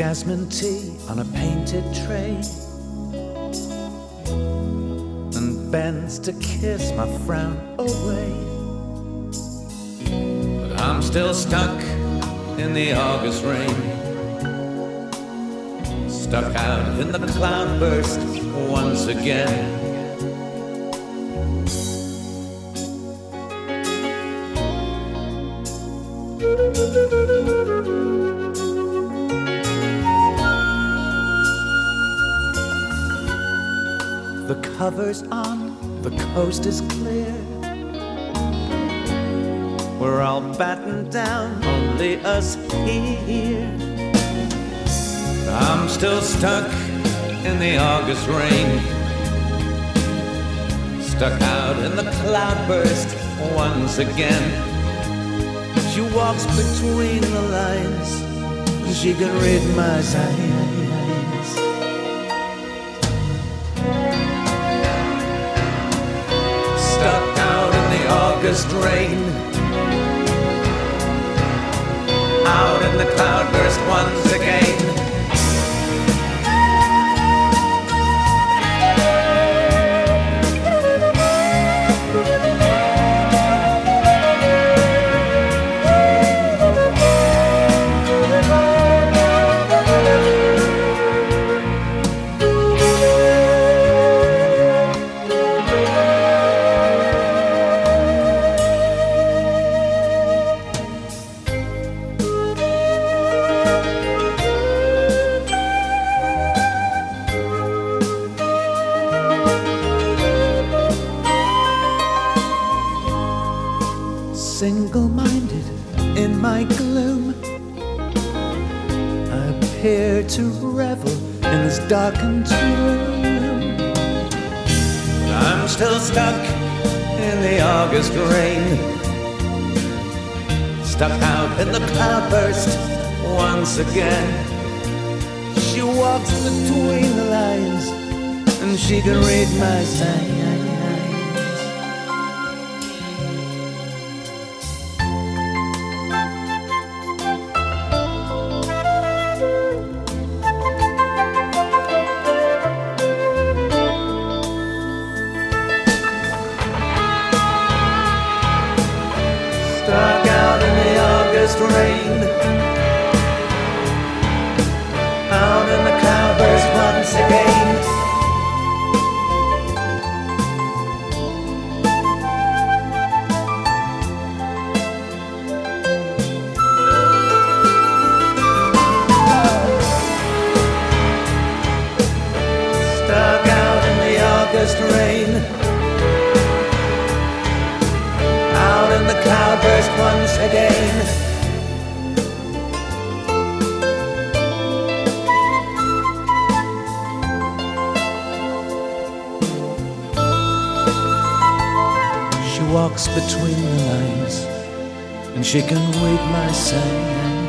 jasmine tea on a painted tray, and bends to kiss my frown away. But I'm still stuck in the August rain, stuck out in the cloudburst once again. The cover's on, the coast is clear. We're all battened down, only us here. I'm still stuck in the August rain, stuck out in the cloudburst once again. She walks between the lines, she can read my signs. Stuck out in the August rain, out in the cloudburst once again. Single-minded in my gloom, I appear to revel in this darkened room. But I'm still stuck in the August rain, stuck out in the cloudburst once again. She walks between the lines, and she can read my signs. Stuck out in the August rain, out in the cloudburst once again. Stuck out in the August rain, out in the cloudburst once again. She walks between the lines, and she can read my signs.